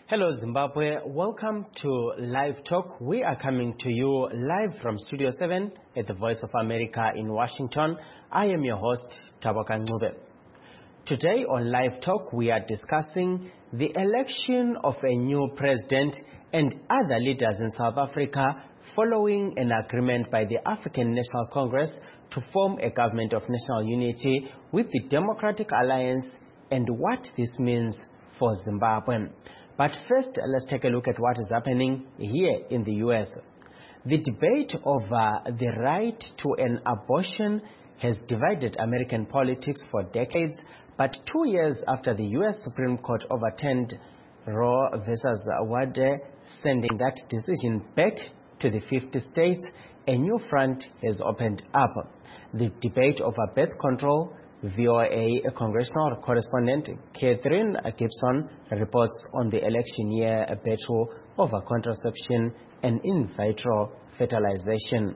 Hello Zimbabwe, welcome to Live Talk. We are coming to you live from Studio 7 at the Voice of America in Washington. I am your host, Tabaka Ncube. Today on Live Talk, we are discussing the election of a new president and other leaders in South Africa following an agreement by the African National Congress to form a government of national unity with the Democratic Alliance and what this means for Zimbabwe. But first, let's take a look at what is happening here in the U.S. The debate over the right to an abortion has divided American politics for decades, but 2 years after the U.S. Supreme Court overturned Roe versus Wade, sending that decision back to the 50 states, a new front has opened up. The debate over birth control. VOA congressional correspondent Catherine Gibson reports on the election year battle over contraception and in vitro fertilization.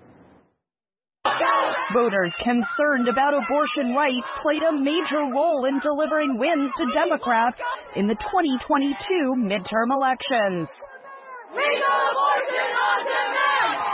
Voters concerned about abortion rights played a major role in delivering wins to Democrats in the 2022 midterm elections. Legal abortion on demand!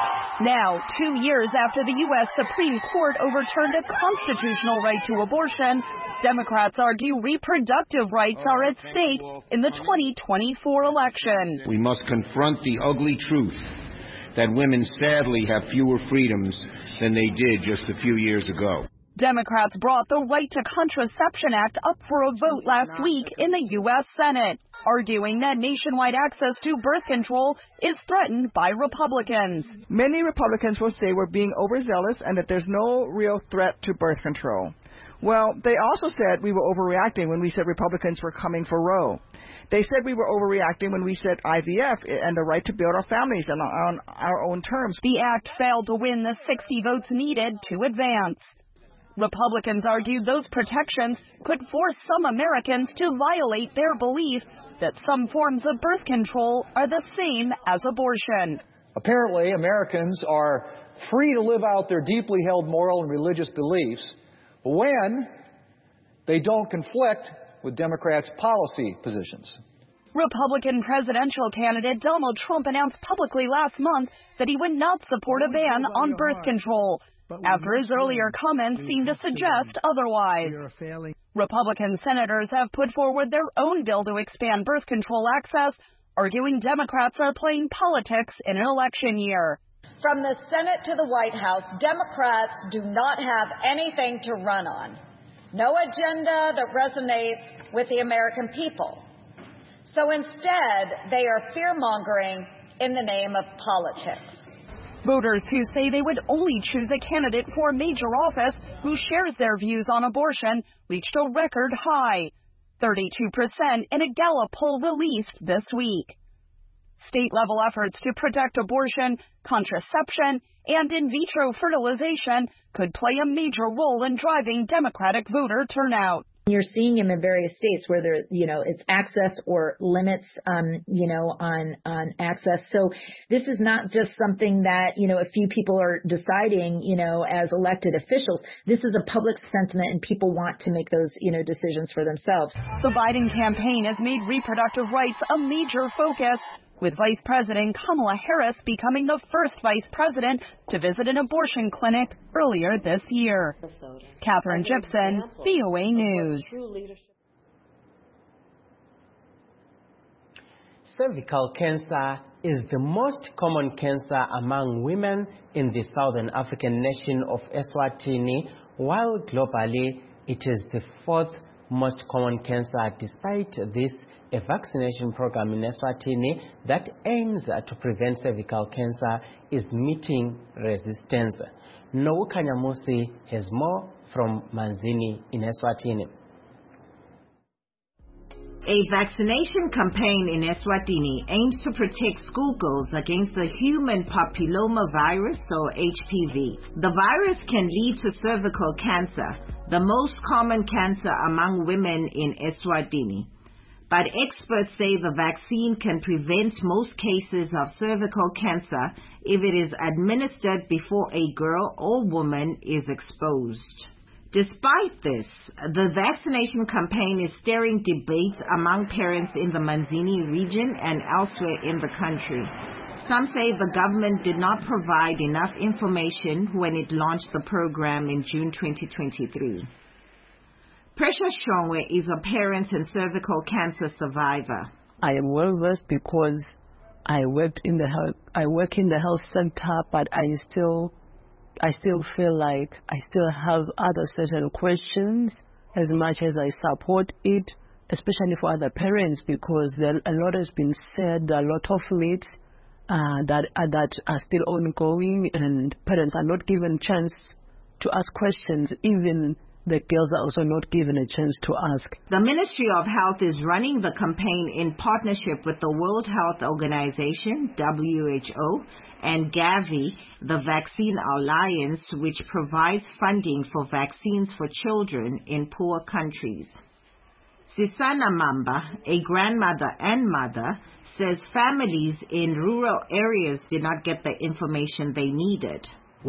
Now, 2 years after the U.S. Supreme Court overturned a constitutional right to abortion, Democrats argue reproductive rights are at stake in the 2024 election. We must confront the ugly truth that women sadly have fewer freedoms than they did just a few years ago. Democrats brought the Right to Contraception Act up for a vote last week in the U.S. Senate, arguing that nationwide access to birth control is threatened by Republicans. Many Republicans will say we're being overzealous and that there's no real threat to birth control. Well, they also said we were overreacting when we said Republicans were coming for Roe. They said we were overreacting when we said IVF and the right to build our families on our own terms. The act failed to win the 60 votes needed to advance. Republicans argued those protections could force some Americans to violate their belief that some forms of birth control are the same as abortion. Apparently, Americans are free to live out their deeply held moral and religious beliefs when they don't conflict with Democrats' policy positions. Republican presidential candidate Donald Trump announced publicly last month that he would not support a ban on birth control, after his earlier comments seemed to suggest otherwise. Republican senators have put forward their own bill to expand birth control access, arguing Democrats are playing politics in an election year. From the Senate to the White House, Democrats do not have anything to run on. No agenda that resonates with the American people. So instead, they are fear-mongering in the name of politics. Voters who say they would only choose a candidate for a major office who shares their views on abortion reached a record high, 32% in a Gallup poll released this week. State-level efforts to protect abortion, contraception, and in vitro fertilization could play a major role in driving Democratic voter turnout. You're seeing them in various states where there, it's access or limits, on access. So this is not just something that, a few people are deciding, as elected officials. This is a public sentiment and people want to make those, decisions for themselves. The Biden campaign has made reproductive rights a major focus, with Vice President Kamala Harris becoming the first vice president to visit an abortion clinic earlier this year. Catherine Gibson, VOA News. Cervical cancer is the most common cancer among women in the southern African nation of Eswatini, while globally it is the fourth most common cancer. Despite this, a vaccination program in Eswatini that aims to prevent cervical cancer is meeting resistance. Noah Kanyamusi has more from Manzini in Eswatini. A vaccination campaign in Eswatini aims to protect schoolgirls against the human papillomavirus, or HPV. The virus can lead to cervical cancer, the most common cancer among women in Eswatini. But experts say the vaccine can prevent most cases of cervical cancer if it is administered before a girl or woman is exposed. Despite this, the vaccination campaign is stirring debates among parents in the Manzini region and elsewhere in the country. Some say the government did not provide enough information when it launched the program in June 2023. Precious Shongwe is a parent and cervical cancer survivor. I am well versed because I work in the health sector, but I still feel like I still have other certain questions as much as I support it, especially for other parents, because a lot has been said, a lot of myths that are still ongoing, and parents are not given a chance to ask questions. Even the girls are also not given a chance to ask. The Ministry of Health is running the campaign in partnership with the World Health Organization, WHO, and Gavi, the Vaccine Alliance, which provides funding for vaccines for children in poor countries. Sisana Mamba, a grandmother and mother, says families in rural areas did not get the information they needed. I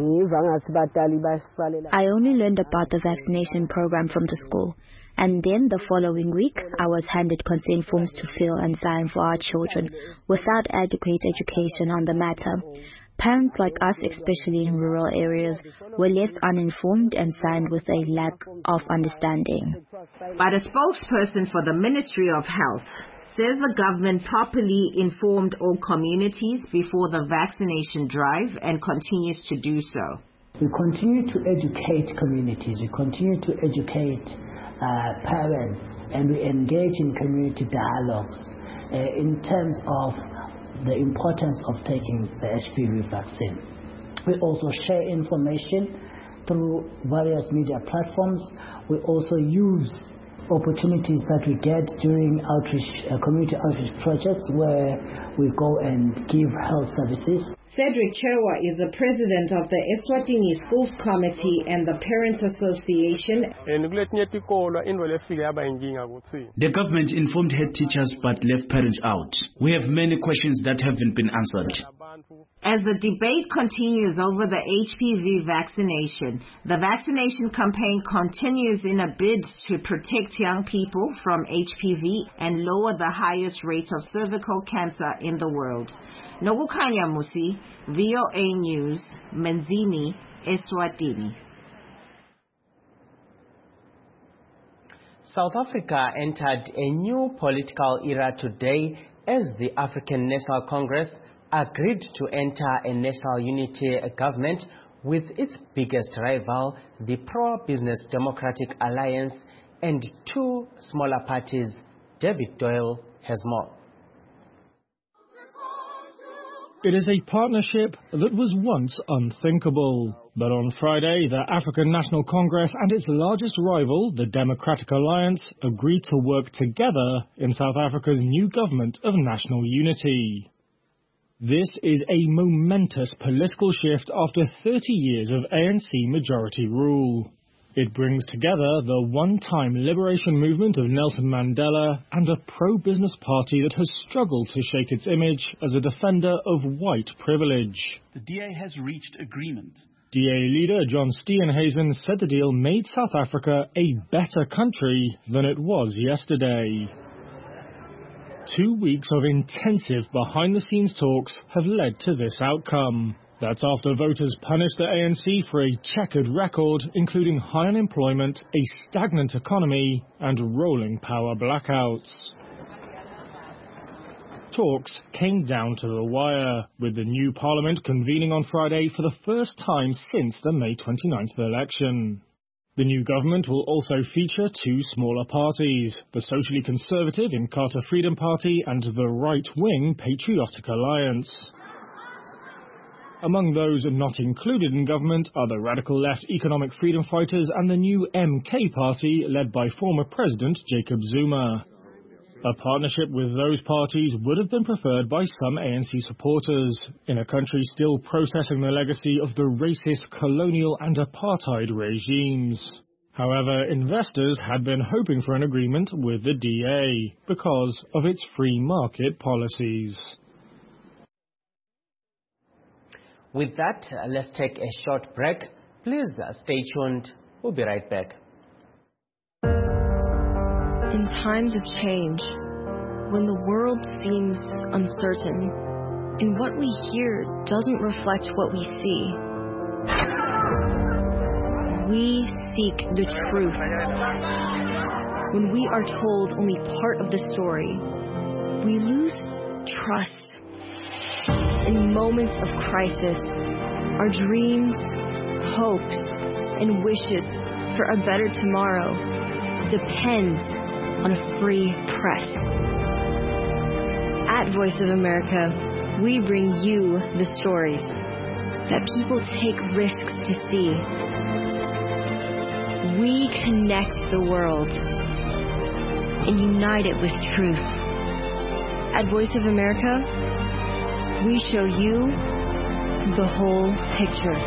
only learned about the vaccination program from the school, and then the following week I was handed consent forms to fill and sign for our children without adequate education on the matter. Parents like us, especially in rural areas, were left uninformed and signed with a lack of understanding. But a spokesperson for the Ministry of Health says the government properly informed all communities before the vaccination drive and continues to do so. We continue to educate communities, we continue to educate parents, and we engage in community dialogues in terms of the importance of taking the HPV vaccine. We also share information through various media platforms. We also use opportunities that we get during community outreach projects where we go and give health services. Cedric Cherwa is the president of the Eswatini Schools Committee and the Parents Association. The government informed head teachers but left parents out. We have many questions that haven't been answered. As the debate continues over the HPV vaccination, the vaccination campaign continues in a bid to protect young people from HPV and lower the highest rate of cervical cancer in the world. Nokukanya Musi, VOA News, Manzini, Eswatini. South Africa entered a new political era today as the African National Congress agreed to enter a national unity government with its biggest rival, the pro-business Democratic Alliance, and two smaller parties. David Doyle has more. It is a partnership that was once unthinkable. But on Friday, the African National Congress and its largest rival, the Democratic Alliance, agreed to work together in South Africa's new government of national unity. This is a momentous political shift after 30 years of ANC majority rule. It brings together the one-time liberation movement of Nelson Mandela and a pro-business party that has struggled to shake its image as a defender of white privilege. The DA has reached agreement. DA leader John Steenhuisen said the deal made South Africa a better country than it was yesterday. 2 weeks of intensive behind-the-scenes talks have led to this outcome. That's after voters punished the ANC for a checkered record, including high unemployment, a stagnant economy, and rolling power blackouts. Talks came down to the wire, with the new parliament convening on Friday for the first time since the May 29th election. The new government will also feature two smaller parties, the socially conservative Inkatha Freedom Party and the right-wing Patriotic Alliance. Among those not included in government are the radical left Economic Freedom Fighters and the new MK Party led by former President Jacob Zuma. A partnership with those parties would have been preferred by some ANC supporters, in a country still processing the legacy of the racist, colonial and apartheid regimes. However, investors had been hoping for an agreement with the DA because of its free market policies. With that, let's take a short break. Please stay tuned. We'll be right back. In times of change, when the world seems uncertain, and what we hear doesn't reflect what we see, we seek the truth. When we are told only part of the story, we lose trust. In moments of crisis, our dreams, hopes, and wishes for a better tomorrow depends on a free press. At Voice of America, we bring you the stories that people take risks to see. We connect the world and unite it with truth. At Voice of America, we show you the whole picture.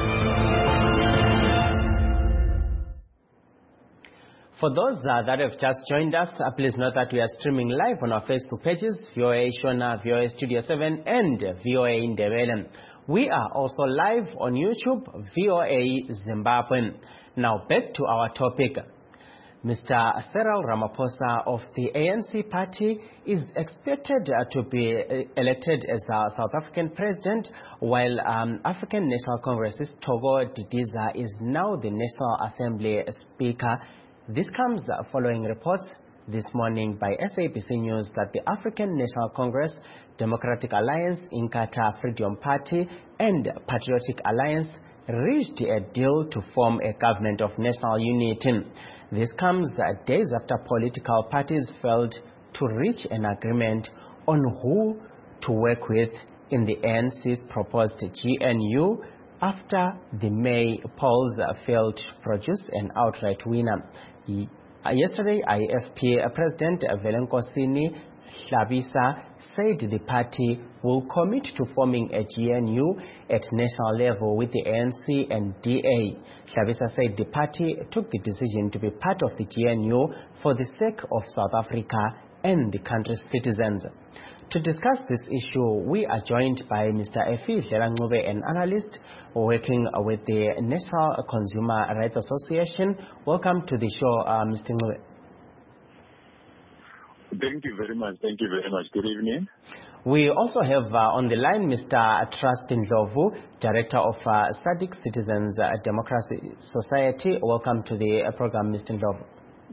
For those that have just joined us, please note that we are streaming live on our Facebook pages, VOA Shona, VOA Studio 7, and VOA Indebele. We are also live on YouTube, VOA Zimbabwe. Now back to our topic. Mr. Cyril Ramaphosa of the ANC party is expected to be elected as our South African president, while African National Congress's Togo Didiza is now the National Assembly Speaker. This comes following reports this morning by SABC News that the African National Congress, Democratic Alliance, Inkatha Freedom Party, and Patriotic Alliance reached a deal to form a government of national unity. This comes days after political parties failed to reach an agreement on who to work with in the ANC's proposed GNU after the May polls failed to produce an outright winner. Yesterday, IFP President Velenkosini Hlabisa said the party will commit to forming a GNU at national level with the ANC and DA. Hlabisa said the party took the decision to be part of the GNU for the sake of South Africa and the country's citizens. To discuss this issue, we are joined by Mr. Efi Dlelangcube, an analyst working with the National Consumer Rights Association. Welcome to the show, Mr. Ncube. Thank you very much. Thank you very much. Good evening. We also have on the line Mr. Trust Ndlovu, Director of SADC Citizens Democracy Society. Welcome to the program, Mr. Ndlovu.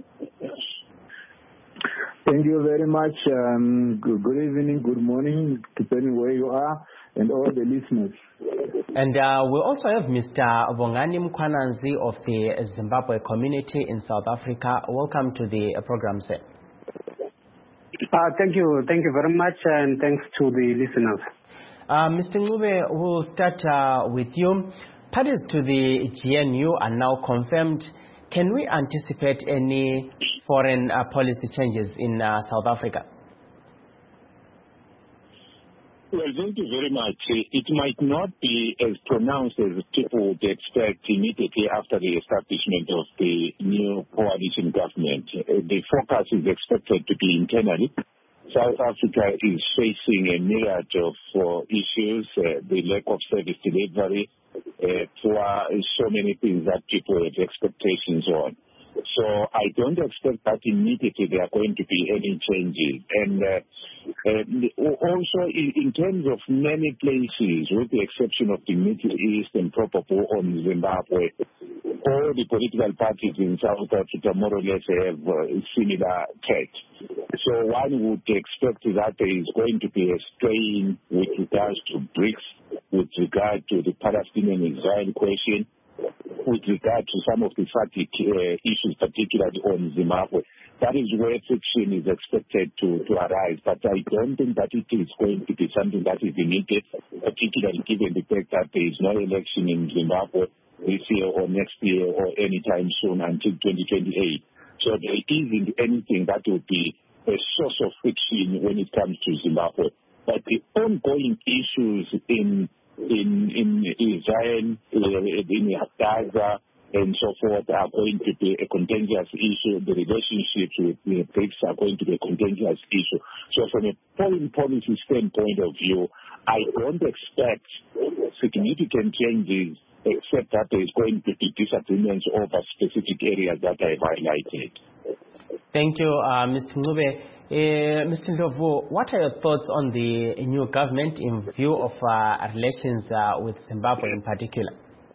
Thank you very much. Good evening, good morning, depending where you are, and all the listeners. And we also have Mr. Bongani Mkhwananzi of the Zimbabwe community in South Africa. Welcome to the program, sir. Thank you very much, and thanks to the listeners. Mr. Ncube, we'll start with you. Parties to the GNU are now confirmed. Can we anticipate any foreign policy changes in South Africa? Well, thank you very much. It might not be as pronounced as people would expect immediately after the establishment of the new coalition government. The focus is expected to be internally. South Africa is facing a myriad of issues, the lack of service delivery, so many things that people have expectations on. So I don't expect that immediately there are going to be any changes. And also in terms of many places, with the exception of the Middle East and probably on Zimbabwe, all the political parties in South Africa more or less have similar text. So one would expect that there is going to be a strain with regards to BRICS, with regard to the Palestinian-Israel question, with regard to some of the SADC issues, particularly on Zimbabwe. That is where friction is expected to arise. But I don't think that it is going to be something that is immediate, particularly given the fact that there is no election in Zimbabwe this year or next year or anytime soon until 2028. So there isn't anything that will be a source of friction when it comes to Zimbabwe. But the ongoing issues in Israel, in Gaza, and so forth are going to be a contentious issue. The relationships with the BRICS are going to be a contentious issue. So from a foreign policy standpoint of view, I don't expect significant changes except that there is going to be disagreements over specific areas that I've highlighted. Thank you, Mr. Ncube. Mr. Ndlovu, what are your thoughts on the new government in view of relations with Zimbabwe in particular?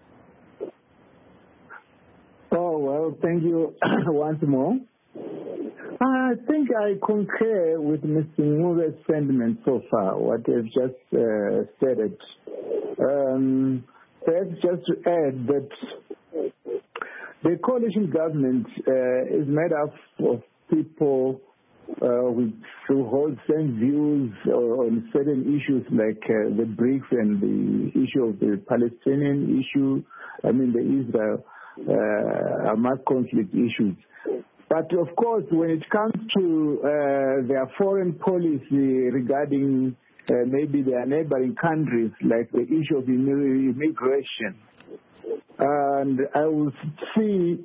Oh, well, thank you once more. I think I concur with Mr. Ncube's sentiment so far, what they've just stated. Perhaps just to add that the coalition government is made up of people who hold same views on certain issues like the BRICS and the issue of the Palestinian issue, the Israel-Hamas conflict issues. But of course, when it comes to their foreign policy regarding maybe their neighboring countries, like the issue of immigration, and I will see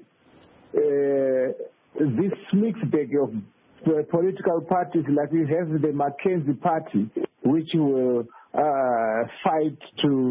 this mixed bag of political parties, like we have the Mackenzie Party, which will fight to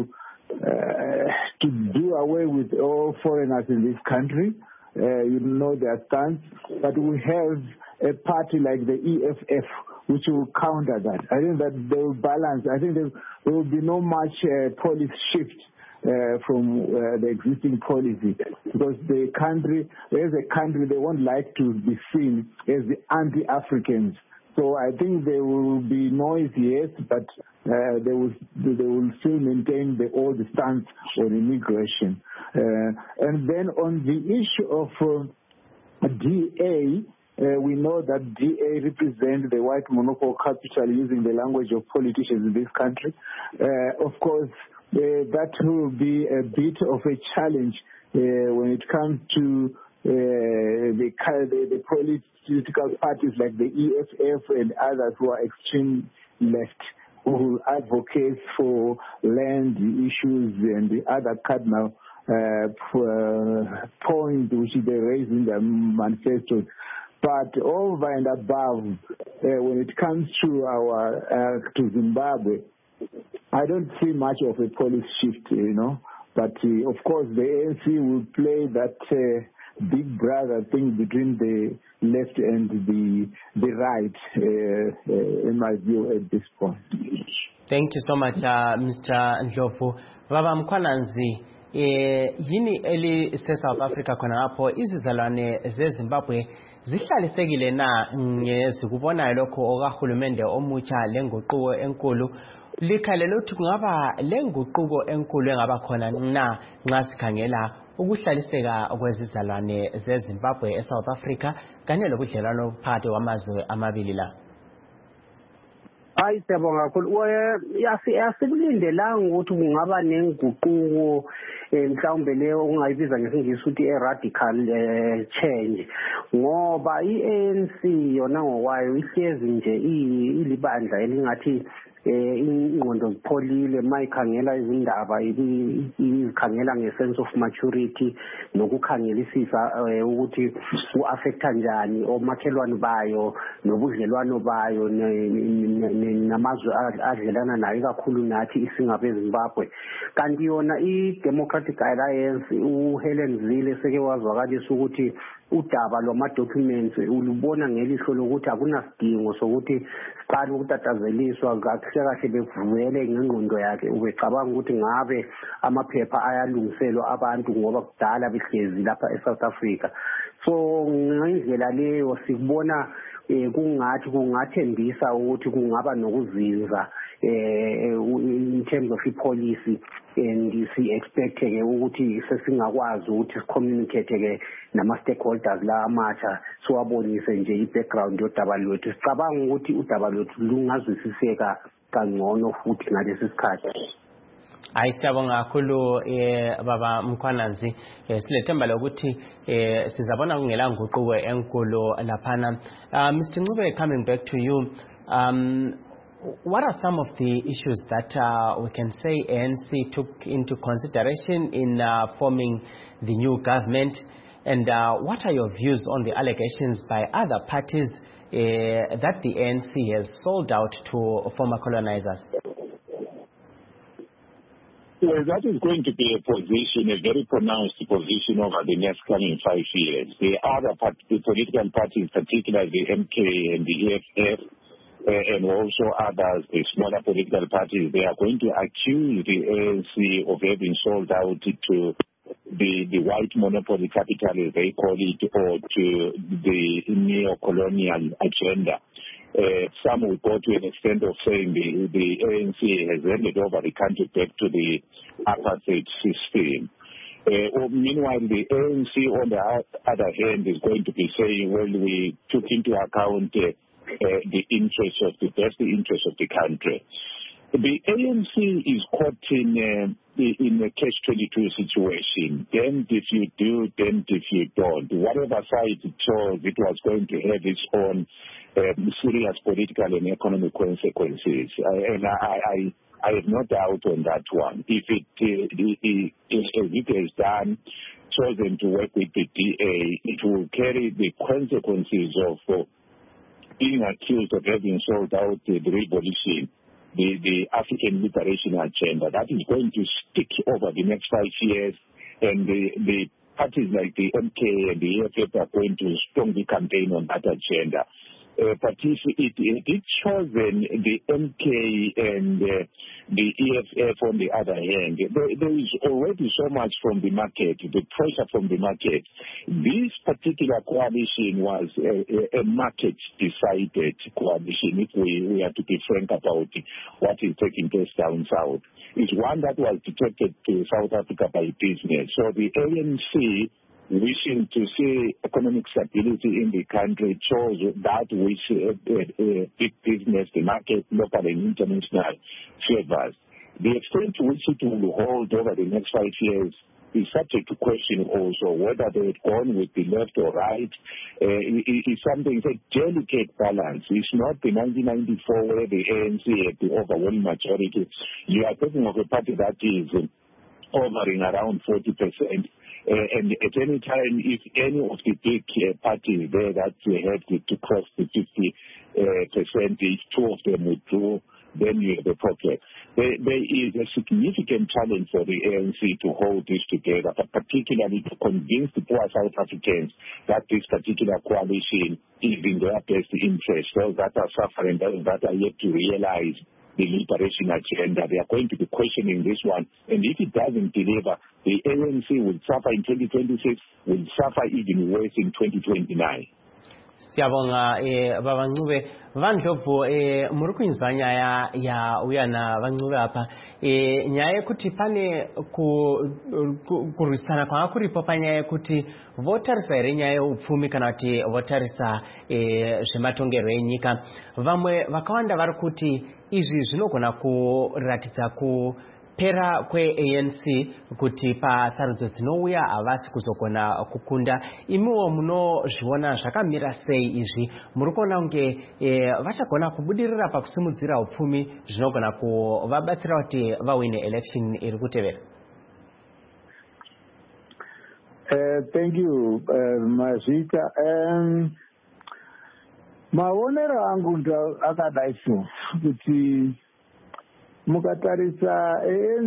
do away with all foreigners in this country. You know their stance. But we have a party like the EFF, which will counter that. I think that they will balance. I think there will be no much policy shift from the existing policy, because the country, as a country, they won't like to be seen as the anti-Africans. So I think there will be noise, yes, but they will still maintain the old stance on immigration. And then on the issue of DA, we know that DA represents the white monopoly capital, using the language of politicians in this country. Of course, that will be a bit of a challenge when it comes to the political parties like the EFF and others who are extreme left, who advocate for land issues and the other cardinal points which they raise in their manifestos. But over and above, when it comes to to Zimbabwe, I don't see much of a policy shift, But of course, the ANC will play that big brother thing between the left and the right, in my view, at this point. Thank you so much, Mr. Ndlovu. Baba Mkhwananzi, yini South Africa khona lapho izizalwane zeZimbabwe zihlalisekile na ngezikubonayo lokho okahulumende omutsha lenguquko enkulu likhalele ukuthi kungaba lenguquko enkulu engaba khona na nxa sikhangela ukuhlaliseka kwezizalwane zeZimbabwe eSouth Africa kanye lokudlelwano phakathi kwamazwe amabili la? Hayi siyabonga kakhulu. Asikulindelanga ukuthi kungaba nenguquko mhlawumbe leyo ongayibiza ngesingisi ukuthi radical change, ngoba iANC yona ngokwayo ihlezi nje ilibandla elingathi ingqondo zipholile mayikhangela izindaba izikhangela ngesense of maturity nokukhangelisisa ukuthi ku-affecta njani omakhelwane bayo nobudlelwano bayo namazwe adlelana nayo kakhulu nathi isingabe Zimbabwe. Kanti yona i-Democratic Alliance uHelen Zille seke wazwakalisa ukuthi udaba lwama-documents ulubona ngelihlo lokuthi akunasidingo sokuthi siqale ukutatazeliswa kahle bevumele ngengqondo yakhe ubecabanga ukuthi ngabe amaphepha ayalungiselwa abantu ngoba kudala behlezi lapha eSouth Africa. So ngendlela leyo sikubona kungathi kungathembisa ukuthi kungaba nokuzinza in terms of policy, and si-expect-ke ukuthi sesingakwazi ukuthi si-communicate-ke nama-stakeholders la amatsha siwabonise nje i-background yodaba lwethu. Sicabanga ukuthi udaba lwethu lungazwisiseka kangcono futhi ngalesi sikhathi. Hayi siyabonga kakhulu Baba Mkhwananzi, silethemba lokuthi sizabona kungela nguquko enkulu laphana. Mr. Ncube, coming back to you, what are some of the issues that we can say ANC took into consideration in forming the new government, and what are your views on the allegations by other parties that the ANC has sold out to former colonizers? Well, that is going to be a position, a very pronounced position over the next coming 5 years. The other the political parties, particularly the MK and the EFF, and also others, the smaller political parties, they are going to accuse the ANC of having sold out to the white monopoly capital, as they call it, or to the neo-colonial agenda. Some will go to an extent of saying the ANC has handed over the country back to the apartheid system. Meanwhile, the ANC, on the other hand, is going to be saying, well, we took into account the best interest of the country. The ANC is caught in a catch-22 situation. Damned if you do, damned if you don't. Whatever side it chose, it was going to have its own serious political and economic consequences. And I have no doubt on that one. If it has done, chosen to work with the DA, it will carry the consequences of being accused of having sold out the revolution, the African liberation agenda. That is going to stick over the next 5 years, and the parties like the MK and the EFF are going to strongly campaign on that agenda. But if it chosen the MK and the EFF on the other hand, there is already so much from the market, the pressure from the market. This particular coalition was a market-decided coalition, if we have to be frank about what is taking place down south. It's one that was detected to South Africa by business. So the ANC, wishing to see economic stability in the country, chose that which big business, the market, local and international favors. The extent to which it will hold over the next 5 years is subject to question also. Whether they had gone with the left or right is something, it's a delicate balance. It's not the 1994 where the ANC had the overwhelming majority. You are talking of a party that is hovering around 40%. And at any time, if any of the big parties there that had to cross the 50%, if two of them withdrew, then you have a problem. There is a significant challenge for the ANC to hold this together, but particularly to convince the poor South Africans that this particular coalition is in their best interest. Those that are suffering, those that are yet to realize the liberation agenda, they are going to be questioning this one. And if it doesn't deliver, the ANC will suffer in 2026, will suffer even worse in 2029. Siyabonga baba Ncube Vandlovu muri kuinzwa nyaya ya uyana Vancube apa nyaya kuti pane kurwisana kwanga kuripo panyaya kuti votarisa here nyaya upfumi kana kuti votarisa zvematongero enyika. Vamwe vakawanda vari kuti izvi zvinogona kuratidza kupera kweANC kuti pasarudzo dzinouya havasi kuzogona kukunda. Imiwo munozviona zvakamira sei izvi? Muri kuona kunge vachagona kubudirira pakusimudzira upfumi zvinogona kuvabatsira kuti vawine election iri kutevera? Thank you, Mazvika. Maonero angu ndo akadai so kuti mukatarisa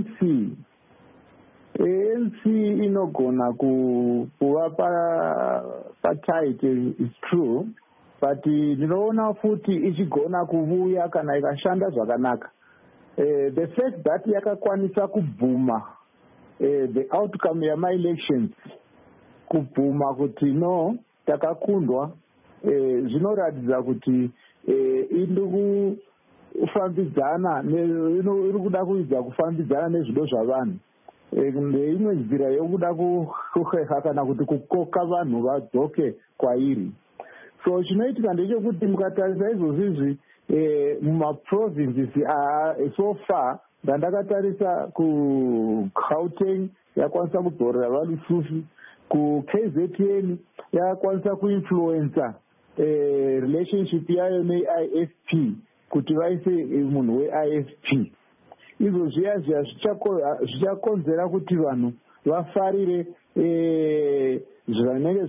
ANC inogona kuva patight, is true, but ndinoona futi ichigona kuvuya kana ikashanda zvakanaka. The fact that yakakwanisa kubvuma the outcome yama elections, kubvuma kuti no takakundwa, zvinoratidza kuti iri kufambidzana iri kuda kuedza kufambidzana nezvido zvavanhu. Imwe nzira yokuda kuheha kana kuti kukoka vanhu vadzoke kwairi. So chinoitika ndechekuti mukatarisa izvozvizvi mumaprovinces so far, ndandakatarisa kuGauteng yakwanisa kudzorera valusufi, kuKZN yakwanisa kuinfluenza relationship yayo neIFP kuti vaise munhu weIFP. Izvo zviya zvichakonzera kuti vanhu vafarire zvinenge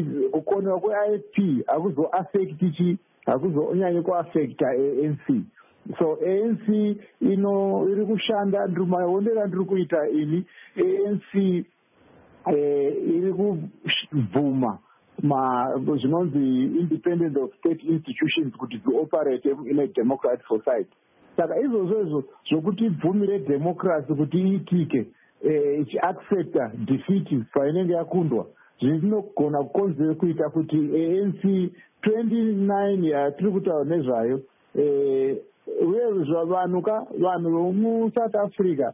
zvichikukoniwa kweIFP hakuzonyanye kuaffecta ANC. So ANC iri kushanda maonero andiri kuita ini ANC iri kubvuma zvinonzi independent of state institutions kuti dzioperate in a democratic society. Saka izvozvo zvokuti ibvumire democracy kuti iitike ichiaccepta defeat painenge yakundwa zvinogona kukonzera kuita kuti ANC 29 yatiri kutaura nezvayo vanhu vomuSouth Africa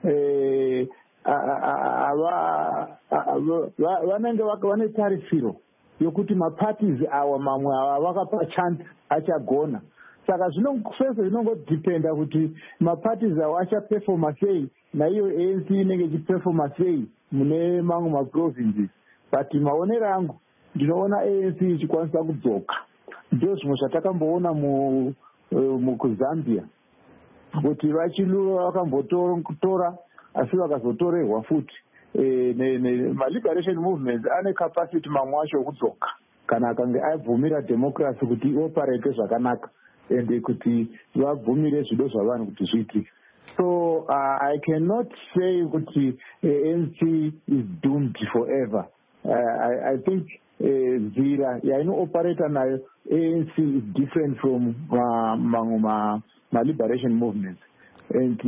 vanenge vane tarisiro yokuti maparties awa mamwe ava vakapa chance achagona. Saka zvese zvinongodependa kuti maparties awa achaperforma sei naiyo ANC inenge ichiperforma sei mune mamwe maprovinces. But maonero angu ndinoona ANC ichikwanisa kudzoka. Ndizvo zvimwe zvatakamboona muZambia kuti vakambotora asi vakazotorerwa futi. Ma-liberation movements ane capacity mamwe acho okudzoka kana akange abvumira democracy kuti ioperate zvakanaka ende kuti vabvumire zvido zvavanhu kuti zviitike. So I cannot say kuti ANC is doomed forever. I think nzira yainooperata nayo ANC is different from ma-liberation movements. And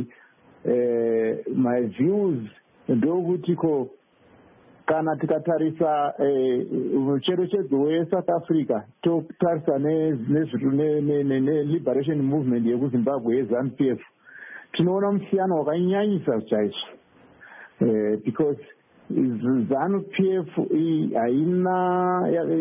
my views ndokuti kana tikatarisa mucherechedzo weSouth Africa totarisa ne-liberation movement yekuZimbabwe yeZANU-PF tinoona musiyano wakanyanyisa chaizvo because ZANU-PF haina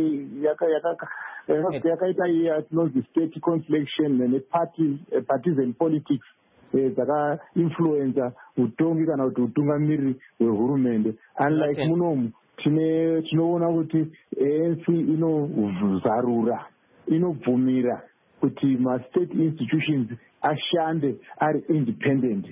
yakaita yatinonzi state confliction ne-partisan politics dzakainfluenza utongi kana kuti utungamiriri hwehurumende. Unlike munomu tinoona kuti ANC inozarura inobvumira kuti ma-state institutions ashande ari independent.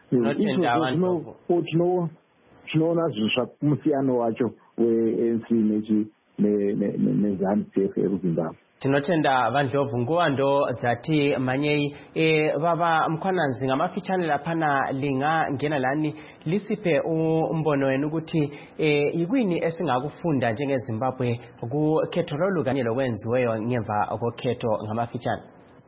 Tinoona musiyano wacho we-ANC neZANU-PF ekuZimbabwe. Tinotenda Vandlovu nguva ndo dzati manyei baba Mkhwananzi ngamafitshane laphana lingangena lani lisipe umbono wenu ukuthi yikwini esingakufunda njengeZimbabwe kukhetho lolu kanye lokwenziweyo ngemva kokhetho ngamafitshane.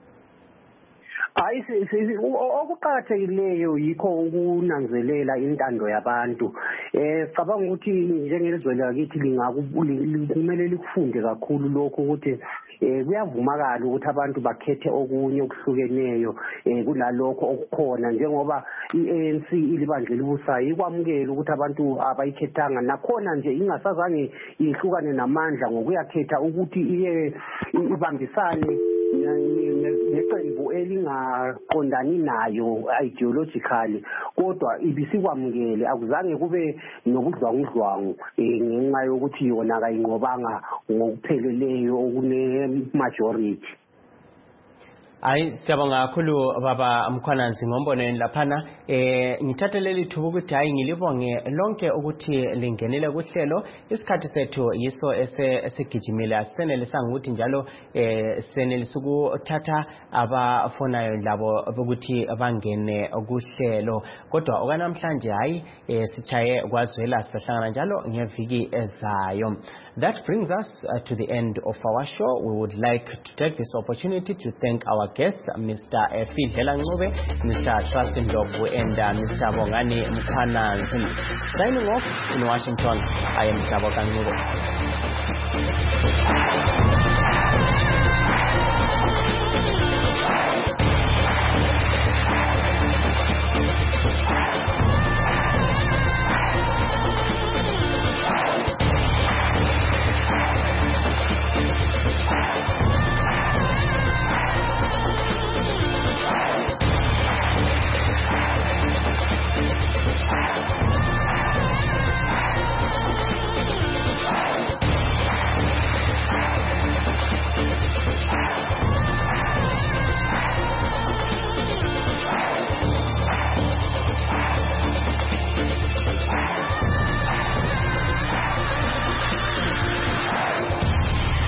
Okuqakathekileyo yikho ukunanzelela intando yabantu. Cabanga ukuthi njengelizwe lakithi kumele likufunde kakhulu lokho ukuthi kuyavumakala ukuthi abantu bakhethe okunye okuhlukeneyo kulalokho okukhona njengoba iANC ilibandla elibusayo ikwamukela ukuthi abantu abayikhethanga nakhona nje ingasazange ihlukane namandla ngokuyakhetha ukuthi iye ibambisane neqembu elingaqondani nayo ideologically kodwa ibisikwamukele akuzange kube nobudlwangudlwangu ngenxa yokuthi yona kayinqobanga ngokupheleleyo okune majority. Hayi siyabonga kakhulu baba Mkhwananzi ngombonweni laphana ngithathe leli thuba ukuthi hayi ngilibonge lonke ukuthi lingenele kuhlelo isikhathi sethu yiso esigijimile asenelisa ukuthi njalo senelisa ukuthatha abafonayo labo ukuthi bangene kuhlelo kodwa okanamhlanje hayi sichaye kwazwela sihlangana njalo ngeviki ezayo. That brings us to the end of our show. We would like to take this opportunity to thank our guests, Mr. Fidlela Ncube, Mr. Trustin Ndlovu, and Mr. Bongani Mkhwananzi. Signing off in Washington, I am Taboka Ncube.